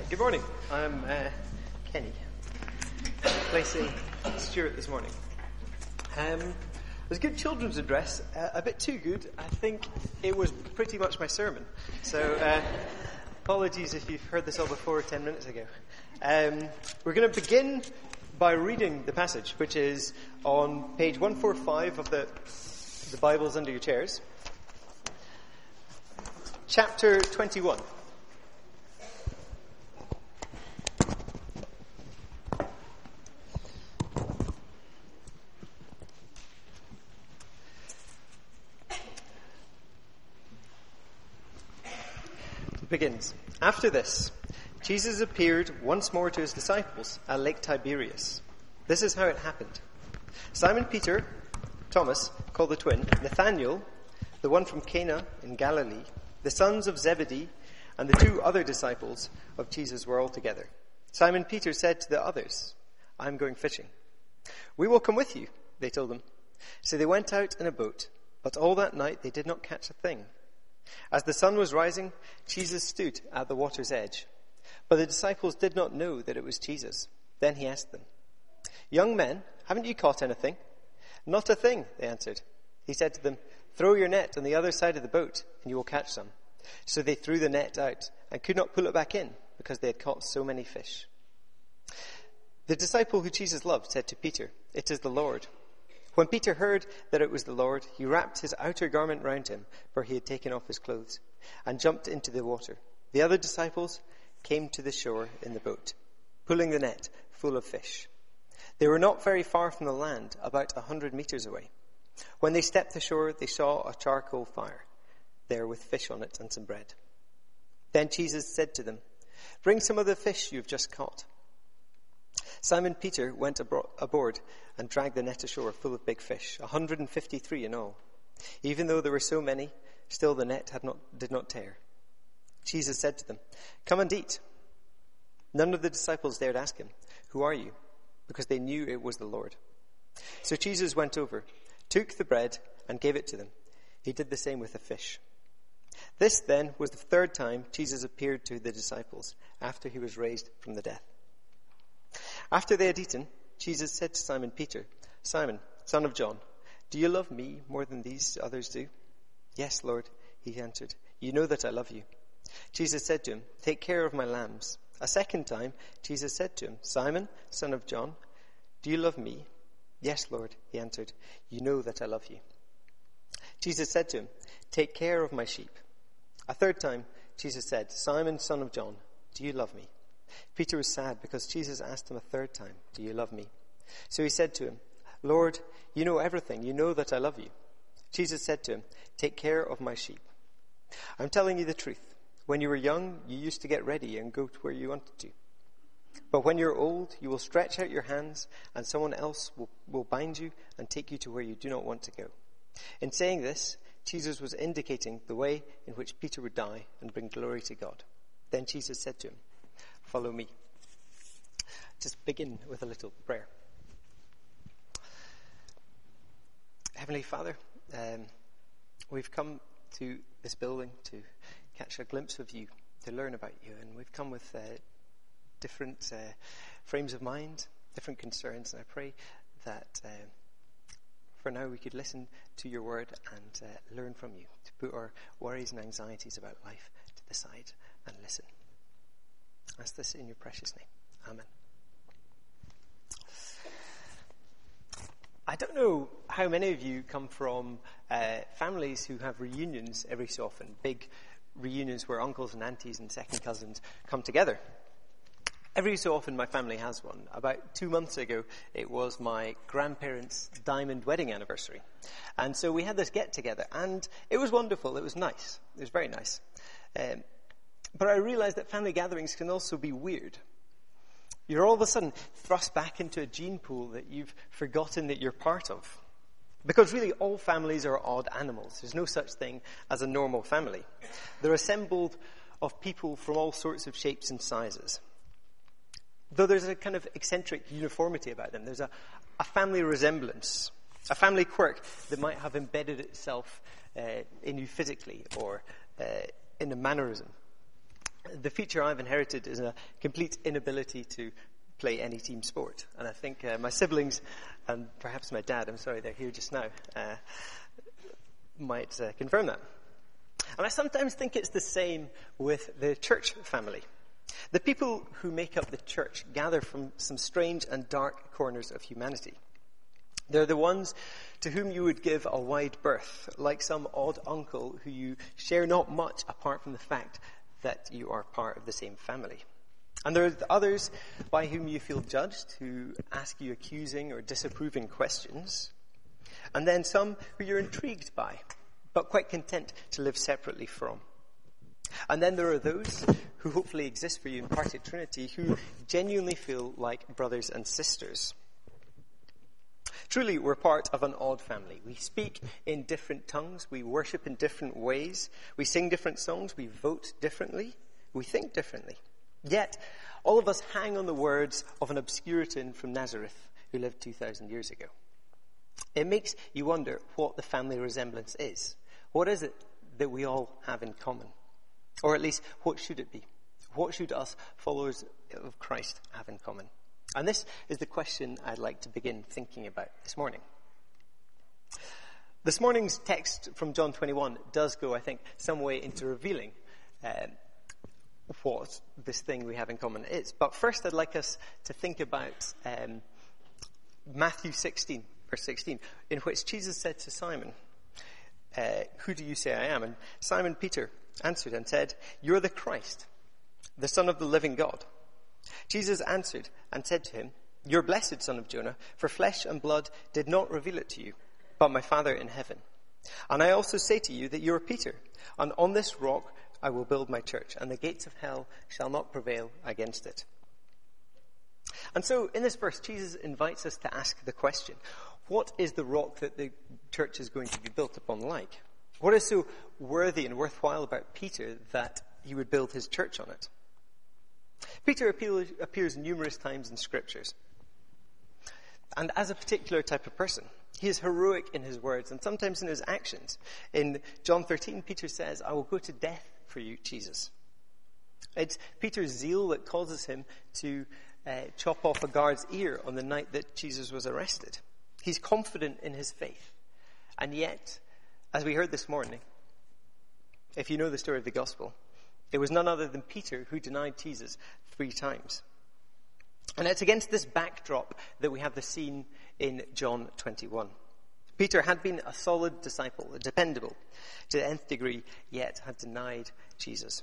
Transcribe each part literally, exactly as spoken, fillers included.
Good morning. I'm uh, Kenny, replacing Stuart this morning. Um, it was a good children's address, uh, a bit too good. I think it was pretty much my sermon. So uh, apologies if you've heard this all before ten minutes ago. Um, we're going to begin by reading the passage, which is on page one forty-five of the, the Bibles under your chairs. Chapter twenty-one. It begins. After this, Jesus appeared once more to his disciples at Lake Tiberias. This is how it happened. Simon Peter, Thomas, called the twin, Nathanael, the one from Cana in Galilee, the sons of Zebedee, and the two other disciples of Jesus were all together. Simon Peter said to the others, "I'm going fishing." "We will come with you," they told him. So they went out in a boat, but all that night they did not catch a thing. As the sun was rising, Jesus stood at the water's edge. But the disciples did not know that it was Jesus. Then he asked them, "Young men, haven't you caught anything?" "Not a thing," they answered. He said to them, "Throw your net on the other side of the boat, and you will catch some." So they threw the net out and could not pull it back in, because they had caught so many fish. The disciple who Jesus loved said to Peter, "It is the Lord." When Peter heard that it was the Lord, he wrapped his outer garment round him, for he had taken off his clothes, and jumped into the water. The other disciples came to the shore in the boat, pulling the net full of fish. They were not very far from the land, about a hundred meters away. When they stepped ashore, they saw a charcoal fire there with fish on it and some bread. Then Jesus said to them, "Bring some of the fish you have just caught." Simon Peter went abro- aboard and dragged the net ashore full of big fish, one hundred fifty-three in all. Even though there were so many, still the net had not, did not tear. Jesus said to them, "Come and eat." None of the disciples dared ask him, "Who are you?" because they knew it was the Lord. So Jesus went over, took the bread, and gave it to them. He did the same with the fish. This, then, was the third time Jesus appeared to the disciples after he was raised from the dead. After they had eaten, Jesus said to Simon Peter, "Simon, son of John, do you love me more than these others do?" "Yes, Lord," he answered. "You know that I love you." Jesus said to him, "Take care of my lambs." A second time, Jesus said to him, "Simon, son of John, do you love me?" "Yes, Lord," he answered. "You know that I love you." Jesus said to him, "Take care of my sheep." A third time, Jesus said, "Simon, son of John, do you love me?" Peter was sad because Jesus asked him a third time, "Do you love me?" So he said to him, "Lord, you know everything. You know that I love you." Jesus said to him, "Take care of my sheep. I'm telling you the truth. When you were young, you used to get ready and go to where you wanted to. But when you're old, you will stretch out your hands and someone else will, will bind you and take you to where you do not want to go." In saying this, Jesus was indicating the way in which Peter would die and bring glory to God. Then Jesus said to him, "Follow me." Just begin with a little prayer. Heavenly Father, um, we've come to this building to catch a glimpse of you, to learn about you, and we've come with uh, different uh, frames of mind, different concerns, and I pray that uh, for now we could listen to your word and uh, learn from you, to put our worries and anxieties about life to the side and listen. I ask this in your precious name. Amen. I don't know how many of you come from uh, families who have reunions every so often, big reunions where uncles and aunties and second cousins come together. Every so often my family has one. About two months ago, it was my grandparents' diamond wedding anniversary. And so we had this get-together, and it was wonderful. It was nice. It was very nice. Um, But I realized that family gatherings can also be weird. You're all of a sudden thrust back into a gene pool that you've forgotten that you're part of. Because really all families are odd animals. There's no such thing as a normal family. They're assembled of people from all sorts of shapes and sizes. Though there's a kind of eccentric uniformity about them. There's a, a family resemblance, a family quirk that might have embedded itself uh, in you physically or uh, in a mannerism. The feature I've inherited is a complete inability to play any team sport. And I think uh, my siblings, and perhaps my dad, I'm sorry, they're here just now, uh, might uh, confirm that. And I sometimes think it's the same with the church family. The people who make up the church gather from some strange and dark corners of humanity. They're the ones to whom you would give a wide berth, like some odd uncle who you share not much apart from the fact that you are part of the same family. And there are others by whom you feel judged, who ask you accusing or disapproving questions. And then some who you're intrigued by, but quite content to live separately from. And then there are those who hopefully exist for you in Parted Trinity, who genuinely feel like brothers and sisters. Truly, we're part of an odd family. We speak in different tongues, we worship in different ways, we sing different songs, we vote differently, we think differently. Yet, all of us hang on the words of an obscuritan from Nazareth who lived two thousand years ago. It makes you wonder what the family resemblance is. What is it that we all have in common? Or at least, what should it be? What should us followers of Christ have in common? And this is the question I'd like to begin thinking about this morning. This morning's text from John twenty-one does go, I think, some way into revealing um, what this thing we have in common is. But first I'd like us to think about um, Matthew sixteen, verse sixteen, in which Jesus said to Simon, uh, "Who do you say I am?" And Simon Peter answered and said, "You're the Christ, the Son of the living God." Jesus answered and said to him, "You're blessed, son of Jonah, for flesh and blood did not reveal it to you, but my Father in heaven. And I also say to you that you are Peter, and on this rock I will build my church, and the gates of hell shall not prevail against it." And so in this verse, Jesus invites us to ask the question, what is the rock that the church is going to be built upon like? What is so worthy and worthwhile about Peter that he would build his church on it? Peter appears numerous times in scriptures. And as a particular type of person, he is heroic in his words and sometimes in his actions. In John thirteen, Peter says, "I will go to death for you, Jesus." It's Peter's zeal that causes him to uh, chop off a guard's ear on the night that Jesus was arrested. He's confident in his faith. And yet, as we heard this morning, if you know the story of the gospel, it was none other than Peter who denied Jesus three times. And it's against this backdrop that we have the scene in John twenty-one. Peter had been a solid disciple, dependable to the nth degree, yet had denied Jesus.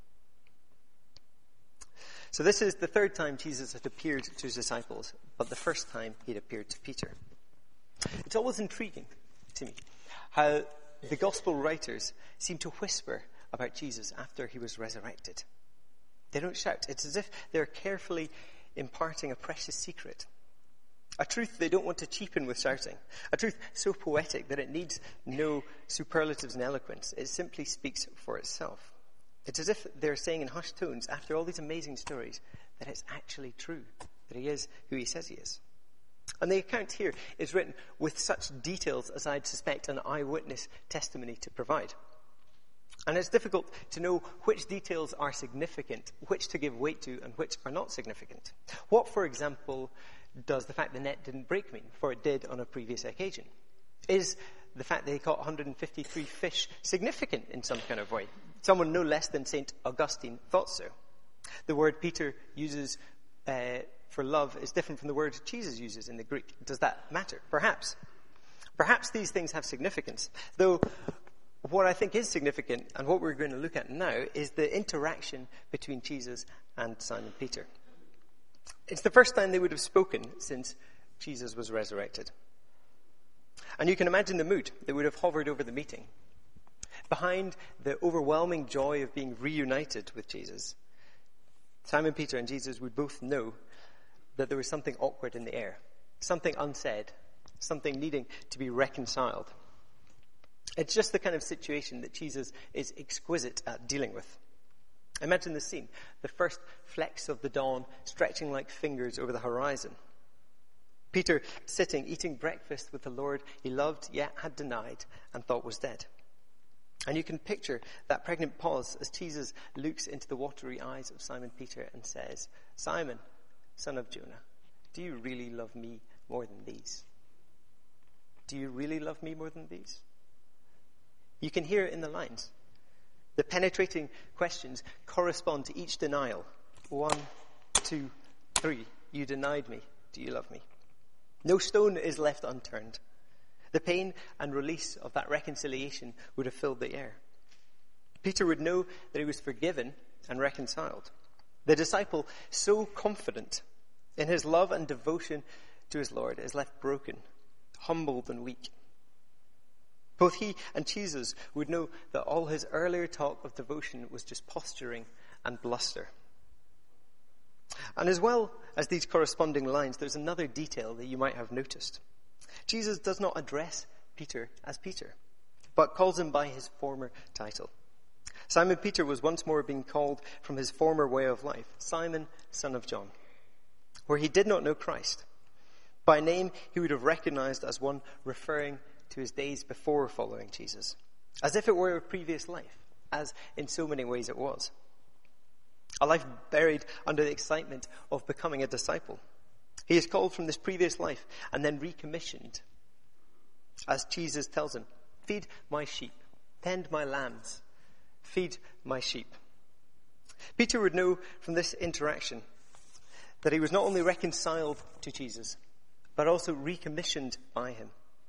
So this is the third time Jesus had appeared to his disciples, but the first time he'd appeared to Peter. It's always intriguing to me how the gospel writers seem to whisper about Jesus after he was resurrected. They don't shout. It's as if they're carefully imparting a precious secret. A truth they don't want to cheapen with shouting. A truth so poetic that it needs no superlatives and eloquence. It simply speaks for itself. It's as if they're saying in hushed tones, after all these amazing stories, that it's actually true, that he is who he says he is. And the account here is written with such details as I'd suspect an eyewitness testimony to provide. And it's difficult to know which details are significant, which to give weight to, and which are not significant. What, for example, does the fact the net didn't break mean, for it did on a previous occasion? Is the fact that he caught one hundred fifty-three fish significant in some kind of way? Someone no less than Saint Augustine thought so. The word Peter uses uh, for love is different from the word Jesus uses in the Greek. Does that matter? Perhaps. Perhaps these things have significance, though. What I think is significant, and what we're going to look at now, is the interaction between Jesus and Simon Peter. It's the first time they would have spoken since Jesus was resurrected. And you can imagine the mood that would have hovered over the meeting. Behind the overwhelming joy of being reunited with Jesus, Simon Peter and Jesus would both know that there was something awkward in the air, something unsaid, something needing to be reconciled. It's just the kind of situation that Jesus is exquisite at dealing with. Imagine the scene, the first flecks of the dawn stretching like fingers over the horizon. Peter sitting, eating breakfast with the Lord he loved yet had denied and thought was dead. And you can picture that pregnant pause as Jesus looks into the watery eyes of Simon Peter and says, "Simon, son of Jonah, do you really love me more than these? Do you really love me more than these?" You can hear it in the lines. The penetrating questions correspond to each denial. One, two, three. You denied me. Do you love me? No stone is left unturned. The pain and release of that reconciliation would have filled the air. Peter would know that he was forgiven and reconciled. The disciple, so confident in his love and devotion to his Lord, is left broken, humbled and weak. Both he and Jesus would know that all his earlier talk of devotion was just posturing and bluster. And as well as these corresponding lines, there's another detail that you might have noticed. Jesus does not address Peter as Peter, but calls him by his former title. Simon Peter was once more being called from his former way of life, Simon, son of John, where he did not know Christ. By name, he would have recognized as one referring to his days before following Jesus, as if it were a previous life, as in so many ways it was. A life buried under the excitement of becoming a disciple. He is called from this previous life and then recommissioned. As Jesus tells him, "Feed my sheep, tend my lambs, feed my sheep." Peter would know from this interaction that he was not only reconciled to Jesus, but also recommissioned by him.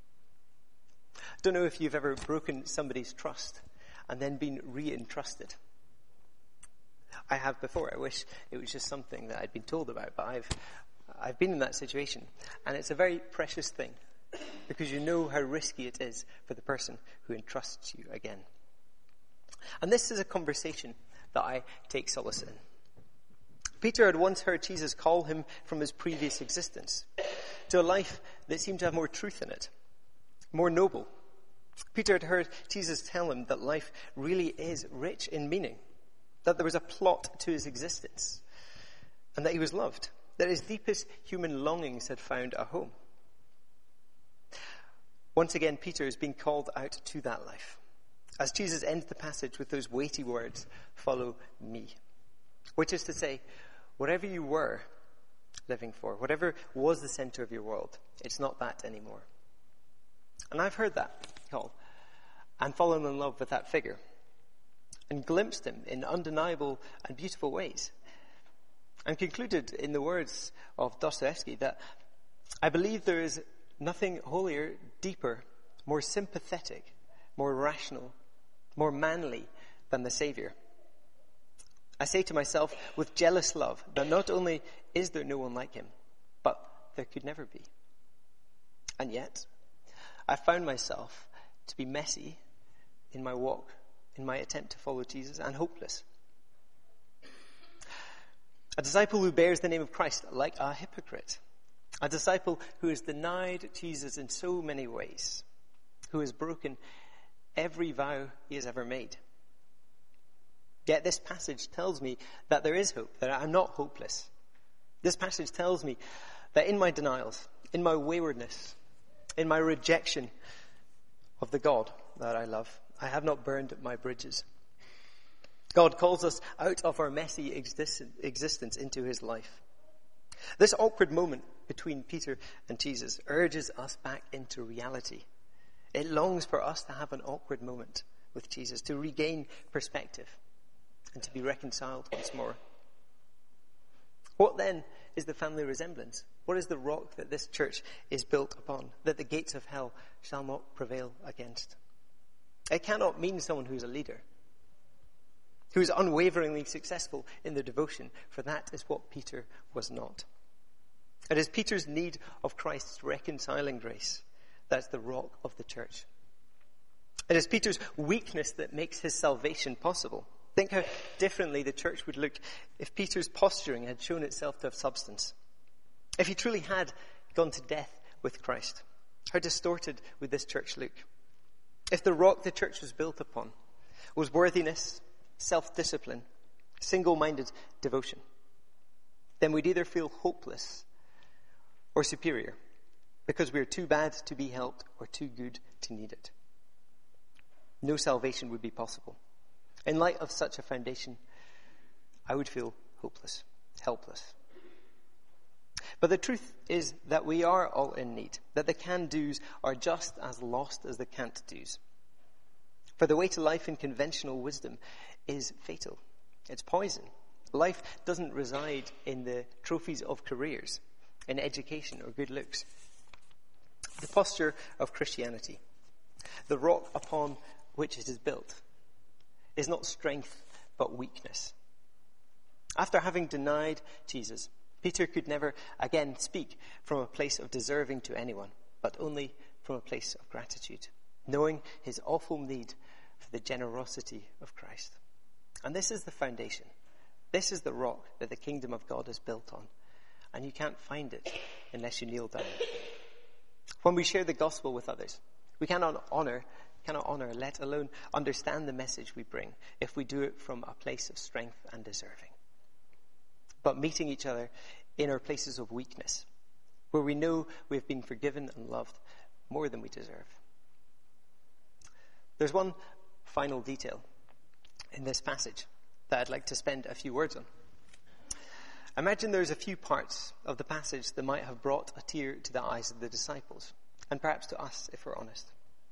I don't know if you've ever broken somebody's trust and then been re-entrusted. I have before. I wish it was just something that I'd been told about, but I've I've been in that situation, and it's a very precious thing because you know how risky it is for the person who entrusts you again. And this is a conversation that I take solace in. Peter had once heard Jesus call him from his previous existence to a life that seemed to have more truth in it, more noble. Peter had heard Jesus tell him that life really is rich in meaning, that there was a plot to his existence, and that he was loved, that his deepest human longings had found a home. Once again, Peter is being called out to that life, as Jesus ends the passage with those weighty words, "Follow me," which is to say, whatever you were living for, whatever was the center of your world, it's not that anymore. And I've heard that call and fallen in love with that figure and glimpsed him in undeniable and beautiful ways, and concluded in the words of Dostoevsky that I believe there is nothing holier, deeper, more sympathetic, more rational, more manly than the Savior. I say to myself with jealous love that not only is there no one like him, but there could never be. And yet, I found myself to be messy in my walk, in my attempt to follow Jesus, and hopeless. A disciple who bears the name of Christ like a hypocrite. A disciple who has denied Jesus in so many ways, who has broken every vow he has ever made. Yet this passage tells me that there is hope, that I'm not hopeless. This passage tells me that in my denials, in my waywardness, in my rejection of the God that I love, I have not burned my bridges. God calls us out of our messy existence into his life. This awkward moment between Peter and Jesus urges us back into reality. It longs for us to have an awkward moment with Jesus, to regain perspective and to be reconciled once more. What then is the family resemblance? What is the rock that this church is built upon, that the gates of hell shall not prevail against? It cannot mean someone who is a leader, who is unwaveringly successful in their devotion, for that is what Peter was not. It is Peter's need of Christ's reconciling grace that's the rock of the church. It is Peter's weakness that makes his salvation possible. Think how differently the church would look if Peter's posturing had shown itself to have substance. If he truly had gone to death with Christ, how distorted would this church look? If the rock the church was built upon was worthiness, self-discipline, single-minded devotion, then we'd either feel hopeless or superior because we're too bad to be helped or too good to need it. no salvation would be possible. In light of such a foundation, I would feel hopeless, helpless. But the truth is that we are all in need, that the can-dos are just as lost as the can't-dos. For the way to life in conventional wisdom is fatal. It's poison. Life doesn't reside in the trophies of careers, in education or good looks. The posture of Christianity, the rock upon which it is built, is not strength but weakness. After having denied Jesus, Peter could never again speak from a place of deserving to anyone, but only from a place of gratitude, knowing his awful need for the generosity of Christ. And this is the foundation. This is the rock that the kingdom of God is built on. And you can't find it unless you kneel down. When we share the gospel with others, we cannot honor, cannot honor, let alone understand the message we bring if we do it from a place of strength and deserving. But meeting each other in our places of weakness, where we know we have been forgiven and loved more than we deserve. There's one final detail in this passage that I'd like to spend a few words on. Imagine there's a few parts of the passage that might have brought a tear to the eyes of the disciples, and perhaps to us, if we're honest.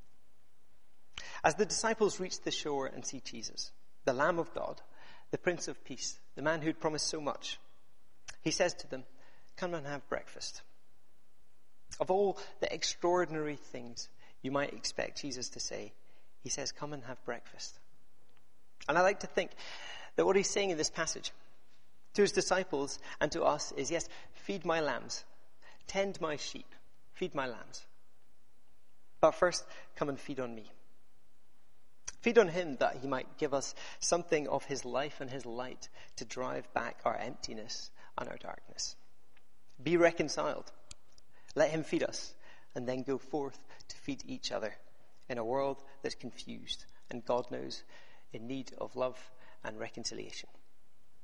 As the disciples reach the shore and see Jesus, the Lamb of God, the Prince of Peace, the man who'd promised so much, he says to them, "Come and have breakfast." Of all the extraordinary things you might expect Jesus to say, he says, "Come and have breakfast." And I like to think that what he's saying in this passage to his disciples and to us is, yes, feed my lambs, tend my sheep, feed my lambs. But first, come and feed on me. Feed on him that he might give us something of his life and his light to drive back our emptiness and our darkness. Be reconciled. Let him feed us and then go forth to feed each other in a world that's confused and God knows in need of love and reconciliation.